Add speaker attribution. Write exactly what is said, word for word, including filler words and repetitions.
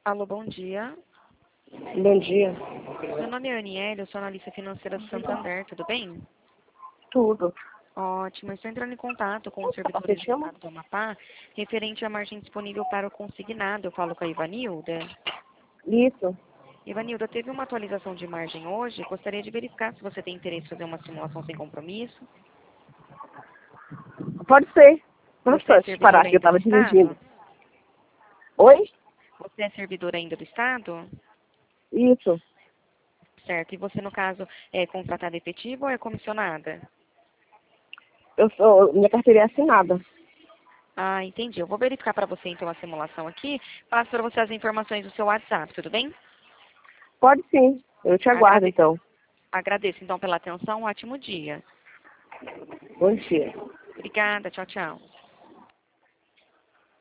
Speaker 1: Alô, bom dia.
Speaker 2: Bom dia.
Speaker 1: Meu nome é Aniele, eu sou analista financeira do Santander, tudo bem?
Speaker 2: Tudo.
Speaker 1: Ótimo, estou entrando em contato com os servidores do estado do Amapá, referente à margem disponível para o consignado. Eu falo com a Ivanilda.
Speaker 2: Isso.
Speaker 1: Ivanilda, teve uma atualização de margem hoje, gostaria de verificar se você tem interesse em fazer uma simulação sem compromisso.
Speaker 2: Pode ser.
Speaker 1: Você é
Speaker 2: Nossa, parar
Speaker 1: servidor
Speaker 2: que eu
Speaker 1: ainda do
Speaker 2: tava
Speaker 1: estado?
Speaker 2: dirigindo. Oi?
Speaker 1: Você é servidor ainda do estado?
Speaker 2: Isso.
Speaker 1: Certo, e você, no caso, é contratada efetiva ou é comissionada?
Speaker 2: Eu sou. Minha carteira é assinada.
Speaker 1: Ah, entendi. Eu vou verificar para você, então, a simulação aqui. Passo para você as informações do seu WhatsApp, tudo bem?
Speaker 2: Pode sim. Eu te aguardo,
Speaker 1: Agrade...
Speaker 2: então.
Speaker 1: Agradeço, então, pela atenção. Um ótimo dia.
Speaker 2: Bom dia.
Speaker 1: Obrigada. Tchau, tchau.